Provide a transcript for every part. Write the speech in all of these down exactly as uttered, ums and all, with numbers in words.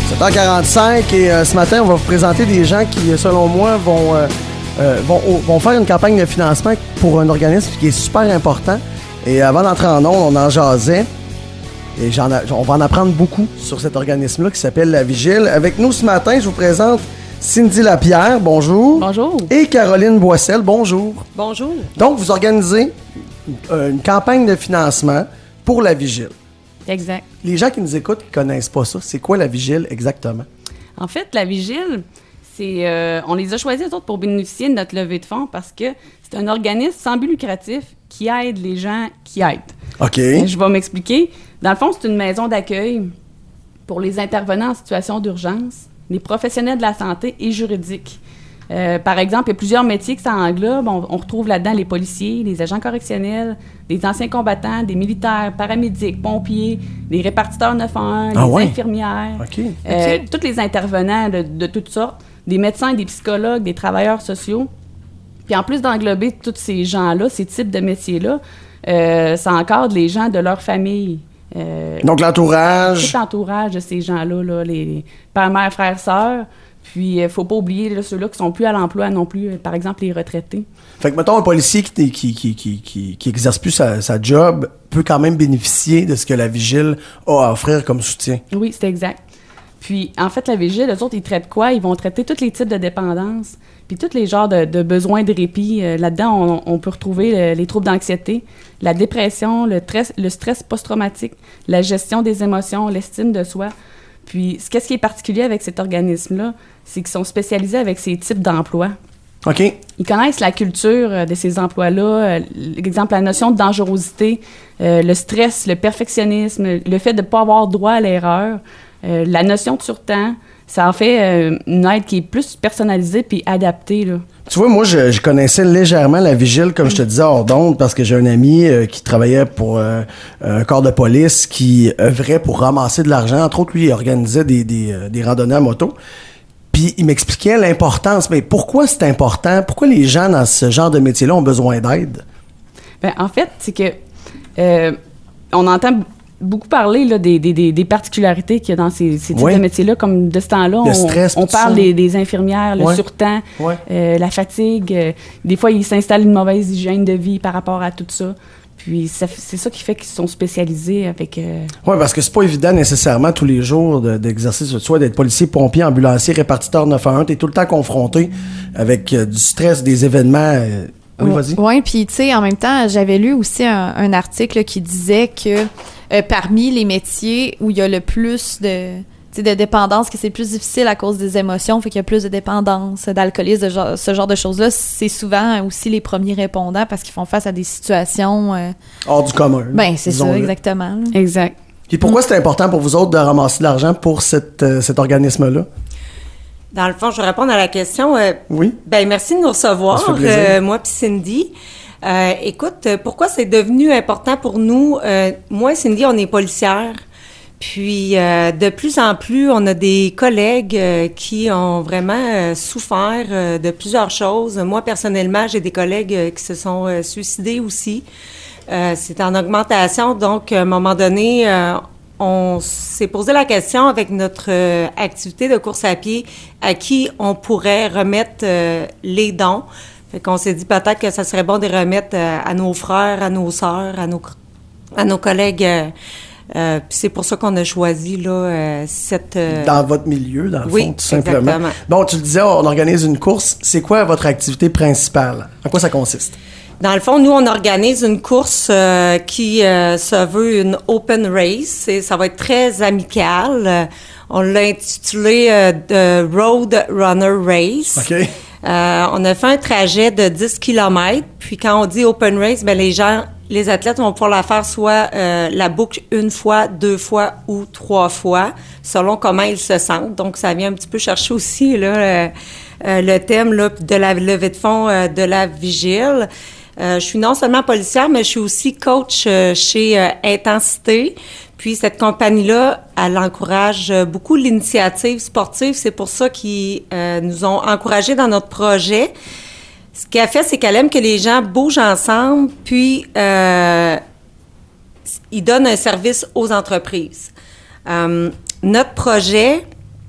sept heures quarante-cinq et euh, ce matin, on va vous présenter des gens qui, selon moi, vont, euh, euh, vont, vont faire une campagne de financement pour un organisme qui est super important. Et avant d'entrer en ondes, on en jasait. Et j'en a, on va en apprendre beaucoup sur cet organisme-là qui s'appelle La Vigile. Avec nous ce matin, je vous présente Cindy Lapierre, bonjour. Bonjour. Et Caroline Boissel, bonjour. Bonjour. Donc, vous organisez euh, une campagne de financement pour La Vigile. Exact. Les gens qui nous écoutent ne connaissent pas ça. C'est quoi La Vigile exactement? En fait, La Vigile, c'est, euh, on les a choisis eux autres pour bénéficier de notre levée de fonds parce que c'est un organisme sans but lucratif qui aide les gens qui aident. OK. Euh, je vais m'expliquer. Dans le fond, c'est une maison d'accueil pour les intervenants en situation d'urgence, les professionnels de la santé et juridiques. Euh, par exemple, il y a plusieurs métiers que ça englobe. On, on retrouve là-dedans les policiers, les agents correctionnels, les anciens combattants, des militaires, paramédics, pompiers, les répartiteurs neuf un un, Ah les ouais? infirmières, OK. euh, OK. tous les intervenants de, de toutes sortes, des médecins, des psychologues, des travailleurs sociaux. Puis en plus d'englober tous ces gens-là, ces types de métiers-là, euh, ça encadre les gens de leur famille. Euh, Donc, l'entourage. Tout l'entourage de ces gens-là, là, les, les pères, mères, frères, sœurs. Puis, il ne faut pas oublier là, ceux-là qui sont plus à l'emploi non plus, par exemple, les retraités. Fait que, mettons, un policier qui, qui, qui, qui, qui, qui exerce plus sa, sa job peut quand même bénéficier de ce que la Vigile a à offrir comme soutien. Oui, c'est exact. Puis, en fait, la Vigile, eux autres, ils traitent quoi? Ils vont traiter tous les types de dépendances, puis tous les genres de, de besoins de répit. Euh, là-dedans, on, on peut retrouver le, les troubles d'anxiété, la dépression, le, stress, le stress post-traumatique, la gestion des émotions, l'estime de soi. Puis, ce qu'est-ce qui est particulier avec cet organisme-là, c'est qu'ils sont spécialisés avec ces types d'emplois. OK. Ils connaissent la culture euh, de ces emplois-là, euh, l'exemple, la notion de dangerosité, euh, le stress, le perfectionnisme, le fait de ne pas avoir droit à l'erreur, euh, la notion de surtemps. Ça en fait euh, une aide qui est plus personnalisée puis adaptée, là. Tu vois, moi, je, je connaissais légèrement la Vigile, comme je te disais, hors d'onde, parce que j'ai un ami euh, qui travaillait pour euh, un corps de police qui œuvrait pour ramasser de l'argent. Entre autres, lui, il organisait des, des, euh, des randonnées à moto. Puis il m'expliquait l'importance. Mais pourquoi c'est important? Pourquoi les gens dans ce genre de métier-là ont besoin d'aide? Bien, en fait, c'est que euh, on entend beaucoup parler là, des, des, des particularités qu'il y a dans ces, ces types ouais. de métiers-là, comme de ce temps-là. Le on, stress, on parle des, des infirmières, le ouais. surtemps, ouais. euh, la fatigue. Euh, des fois, ils s'installent une mauvaise hygiène de vie par rapport à tout ça. Puis ça, c'est ça qui fait qu'ils sont spécialisés avec... Euh... Oui, parce que c'est pas évident nécessairement tous les jours de, d'exercer ce soit d'être policier, pompier, ambulancier, répartiteur neuf un un. T'es tout le temps confronté avec euh, du stress, des événements... Euh... Oui, vas-y. Oui, puis tu sais, en même temps, j'avais lu aussi un, un article là, qui disait que euh, parmi les métiers où il y a le plus de... de dépendance, que c'est plus difficile à cause des émotions, fait qu'il y a plus de dépendance, d'alcoolisme, de genre, ce genre de choses-là, c'est souvent aussi les premiers répondants parce qu'ils font face à des situations... Euh... hors du commun. Ben, c'est ça, exactement. Là. Exact. Et pourquoi c'est important pour vous autres de ramasser de l'argent pour cette, euh, cet organisme-là? Dans le fond, je vais répondre à la question. Euh, oui. Ben merci de nous recevoir, euh, moi puis Cindy. Euh, écoute, pourquoi c'est devenu important pour nous? Euh, moi et Cindy, on est policières. Puis, euh, de plus en plus, on a des collègues euh, qui ont vraiment euh, souffert euh, de plusieurs choses. Moi, personnellement, j'ai des collègues euh, qui se sont euh, suicidés aussi. Euh, c'est en augmentation. Donc, à un moment donné, euh, on s'est posé la question avec notre euh, activité de course à pied à qui on pourrait remettre euh, les dons. Fait qu'on s'est dit peut-être que ça serait bon de les remettre euh, à nos frères, à nos sœurs, à nos, à nos collègues... Euh, Euh, puis c'est pour ça qu'on a choisi là euh, cette euh... dans votre milieu dans le oui, fond tout simplement. Exactement. Bon, tu le disais, on organise une course. C'est quoi votre activité principale? En quoi ça consiste? Dans le fond, nous on organise une course euh, qui euh, se veut une open race et ça va être très amical. Euh, on l'a intitulé euh, The Road Runner Race. OK. Euh, on a fait un trajet de dix kilomètres. Puis quand on dit open race, ben les gens les athlètes vont pouvoir la faire soit euh, la boucle une fois, deux fois ou trois fois, selon comment ils se sentent. Donc, ça vient un petit peu chercher aussi là, euh, euh, le thème là, de la levée de fonds euh, de la Vigile. Euh, je suis non seulement policière, mais je suis aussi coach euh, chez euh, Intensité. Puis, cette compagnie-là, elle encourage beaucoup l'initiative sportive. C'est pour ça qu'ils euh, nous ont encouragés dans notre projet. Ce qu'elle a fait, c'est qu'elle aime que les gens bougent ensemble, puis euh, ils donnent un service aux entreprises. Euh, notre projet,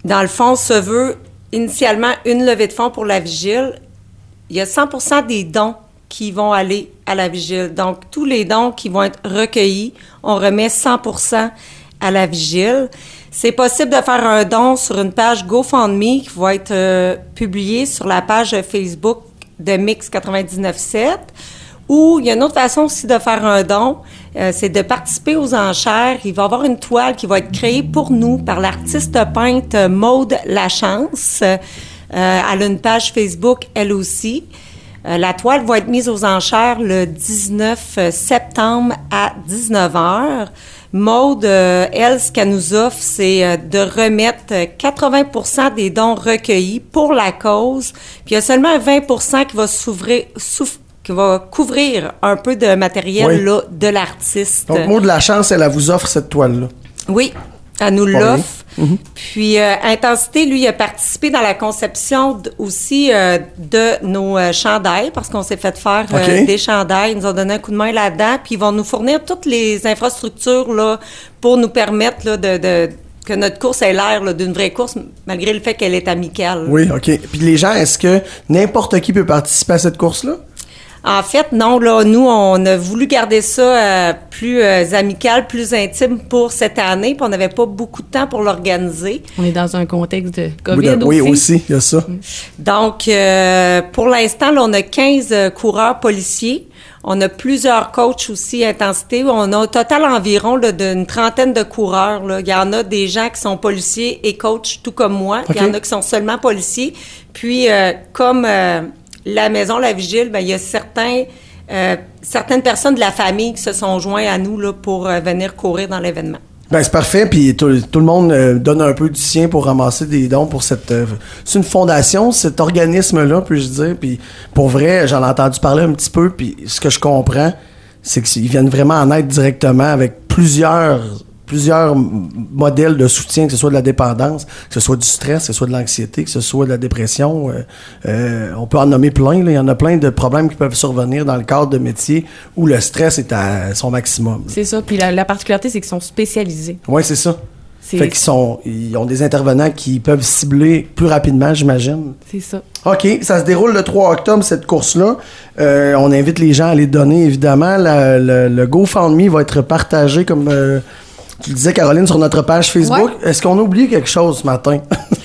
dans le fond, se veut initialement une levée de fonds pour la vigile. Il y a cent pour cent des dons qui vont aller à la vigile. Donc, tous les dons qui vont être recueillis, on remet cent pour cent à la vigile. C'est possible de faire un don sur une page GoFundMe qui va être euh, publiée sur la page Facebook de Mix quatre-vingt-dix-neuf sept. Ou il y a une autre façon aussi de faire un don, euh, c'est de participer aux enchères. Il va y avoir une toile qui va être créée pour nous par l'artiste peintre Maude Lachance. Euh, elle a une page Facebook, elle aussi. Euh, la toile va être mise aux enchères le dix-neuf septembre à dix-neuf heures. Maude, euh, elle, ce qu'elle nous offre, c'est euh, de remettre quatre-vingts pour cent des dons recueillis pour la cause. Puis il y a seulement vingt pour cent qui va s'ouvrir, souffrir, qui va couvrir un peu de matériel oui. là, de l'artiste. Donc, Maude Lachance, elle, elle vous offre cette toile-là. Oui, elle nous l'offre. Mm-hmm. Puis, euh, Intensité, lui, a participé dans la conception d- aussi euh, de nos euh, chandails, parce qu'on s'est fait faire euh, okay. des chandails. Ils nous ont donné un coup de main là-dedans, puis ils vont nous fournir toutes les infrastructures là, pour nous permettre là, de... de que notre course ait l'air là, d'une vraie course, malgré le fait qu'elle est amicale. Oui, OK. Puis les gens, est-ce que n'importe qui peut participer à cette course-là? En fait, non, là, nous, on a voulu garder ça euh, plus euh, amical, plus intime pour cette année, puis on n'avait pas beaucoup de temps pour l'organiser. On est dans un contexte de COVID oui, de, aussi. Oui, aussi, il y a ça. Donc, euh, pour l'instant, là, on a quinze euh, coureurs policiers. On a plusieurs coachs aussi, Intensité. On a au total environ là, d'une trentaine de coureurs. Là. Il y en a des gens qui sont policiers et coachs, tout comme moi. Okay. Il y en a qui sont seulement policiers. Puis, euh, comme... Euh, la maison, la vigile, ben il y a certains, euh, certaines personnes de la famille qui se sont joints à nous là, pour euh, venir courir dans l'événement. Ben c'est parfait, puis tout, tout le monde euh, donne un peu du sien pour ramasser des dons pour cette... Euh, c'est une fondation, cet organisme-là, puis-je dire, puis pour vrai, j'en ai entendu parler un petit peu, puis ce que je comprends, c'est qu'ils viennent vraiment en aide directement avec plusieurs... plusieurs modèles de soutien, que ce soit de la dépendance, que ce soit du stress, que ce soit de l'anxiété, que ce soit de la dépression. Euh, euh, on peut en nommer plein. Là. Il y en a plein de problèmes qui peuvent survenir dans le cadre de métiers où le stress est à son maximum. C'est ça. Puis la, la particularité, c'est qu'ils sont spécialisés. Oui, c'est ça. C'est... Fait qu'ils sont, ils ont des intervenants qui peuvent cibler plus rapidement, j'imagine. C'est ça. OK. Ça se déroule le trois octobre, cette course-là. Euh, on invite les gens à les donner, évidemment. La, le, le GoFundMe va être partagé comme... Euh, tu le disais, Caroline, sur notre page Facebook. Ouais. Est-ce qu'on a oublié quelque chose ce matin?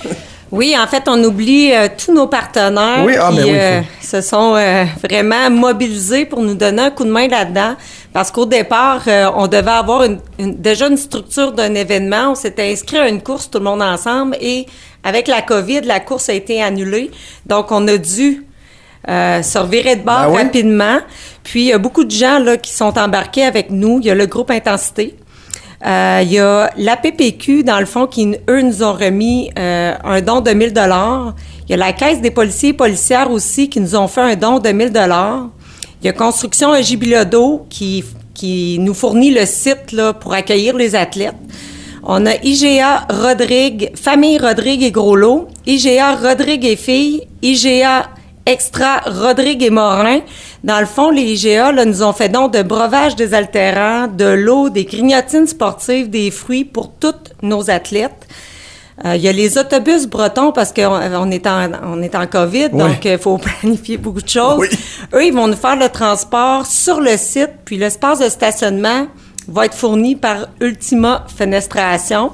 Oui, en fait, on oublie euh, tous nos partenaires oui, ah, qui ben oui, euh, se sont euh, vraiment mobilisés pour nous donner un coup de main là-dedans. Parce qu'au départ, euh, on devait avoir une, une, déjà une structure d'un événement. On s'était inscrit à une course, tout le monde ensemble. Et avec la COVID, la course a été annulée. Donc, on a dû euh, se revirer de bord ben oui. rapidement. Puis, il y a beaucoup de gens là qui sont embarqués avec nous. Il y a le groupe Intensité. Il euh, y a l'A P P Q, dans le fond, qui, eux, nous ont remis euh, un don de mille dollars. Il y a la Caisse des policiers et policières aussi, qui nous ont fait un don de mille dollars. Il y a Construction J. Bilodeau, qui, qui nous fournit le site là, pour accueillir les athlètes. On a I G A Rodrigue, Famille Rodrigue et Groslot, I G A Rodrigue et Filles, I G A Extra Rodrigue et Morin. Dans le fond, les I G A là, nous ont fait don de breuvages désaltérants, de l'eau, des grignotines sportives, des fruits pour tous nos athlètes. Euh, il y a les autobus bretons parce qu'on on est en on est en COVID, oui. donc il euh, faut planifier beaucoup de choses. Oui. Eux, ils vont nous faire le transport sur le site, puis l'espace de stationnement va être fourni par Ultima Fenestration.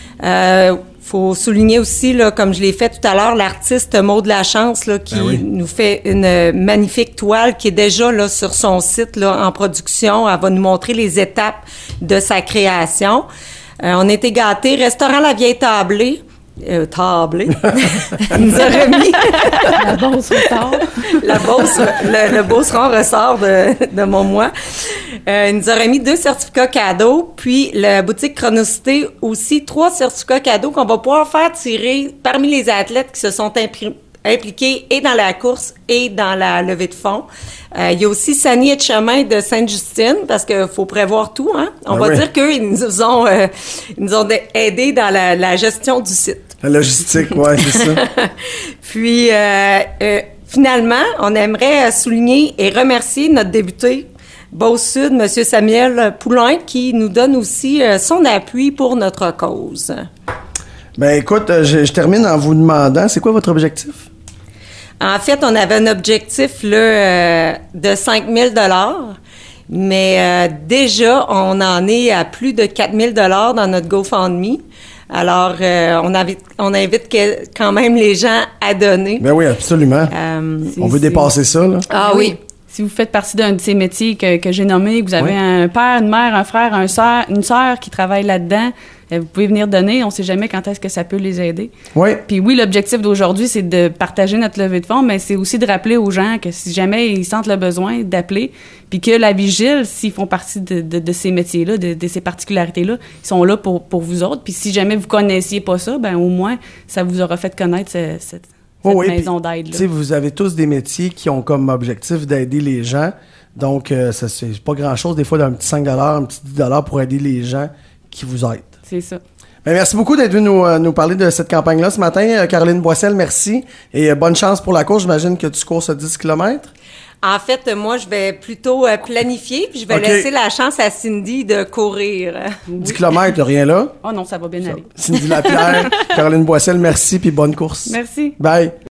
Euh, faut souligner aussi, là, comme je l'ai fait tout à l'heure, l'artiste Maude Lachance, là, qui ben oui. nous fait une magnifique toile qui est déjà là sur son site là, en production. Elle va nous montrer les étapes de sa création. Euh, on était gâtés. Restaurant La Vieille Tablée. Euh, tablée. Elle nous a remis... La Beauce ressort. La Beauce, le, le Beauceron ressort de, de mon mois. Euh, il nous a remis deux certificats cadeaux, puis la boutique Chronicité aussi, trois certificats cadeaux qu'on va pouvoir faire tirer parmi les athlètes qui se sont imprimés impliqués et dans la course et dans la levée de fonds. Euh, il y a aussi Sani Etchemin de Sainte-Justine, parce qu'il faut prévoir tout, hein. On ah va oui. dire qu'eux, ils nous ont, euh, ils nous ont aidés dans la, la gestion du site. La logistique, oui, c'est ça. Puis, euh, euh, finalement, on aimerait souligner et remercier notre député Beauce-Sud, M. Samuel Poulain, qui nous donne aussi euh, son appui pour notre cause. Ben écoute, je, je termine en vous demandant, c'est quoi votre objectif? En fait, on avait un objectif là euh, de cinq mille dollars, mais euh, déjà, on en est à plus de quatre mille dollars dans notre GoFundMe. Alors, euh, on invite, on invite que, quand même les gens à donner. Ben oui, absolument. Euh, on veut dépasser ça, là. Ah oui. Si vous faites partie d'un de ces métiers que, que j'ai nommés, que vous avez oui. un père, une mère, un frère, un soeur, une sœur qui travaille là-dedans, vous pouvez venir donner. On ne sait jamais quand est-ce que ça peut les aider. Oui. Puis oui, l'objectif d'aujourd'hui, c'est de partager notre levée de fonds, mais c'est aussi de rappeler aux gens que si jamais ils sentent le besoin d'appeler, puis que la vigile, s'ils font partie de, de, de ces métiers-là, de, de ces particularités-là, ils sont là pour, pour vous autres. Puis si jamais vous connaissiez pas ça, ben au moins, ça vous aura fait connaître ce, cette, cette oh oui, maison d'aide. Tu sais, vous avez tous des métiers qui ont comme objectif d'aider les gens. Donc, euh, ça, c'est pas grand-chose, des fois, d'un petit cinq dollars, un petit dix dollars pour aider les gens qui vous aident. C'est ça. Ben, merci beaucoup d'être venu nous, euh, nous parler de cette campagne-là ce matin. Euh, Caroline Boissel, merci. Et euh, bonne chance pour la course. J'imagine que tu cours ce dix kilomètres. En fait, moi, je vais plutôt euh, planifier, puis je vais okay. laisser la chance à Cindy de courir. dix kilomètres, rien là. Oh non, ça va bien ça. aller. Cindy Lapierre, Caroline Boissel, merci, puis bonne course. Merci. Bye.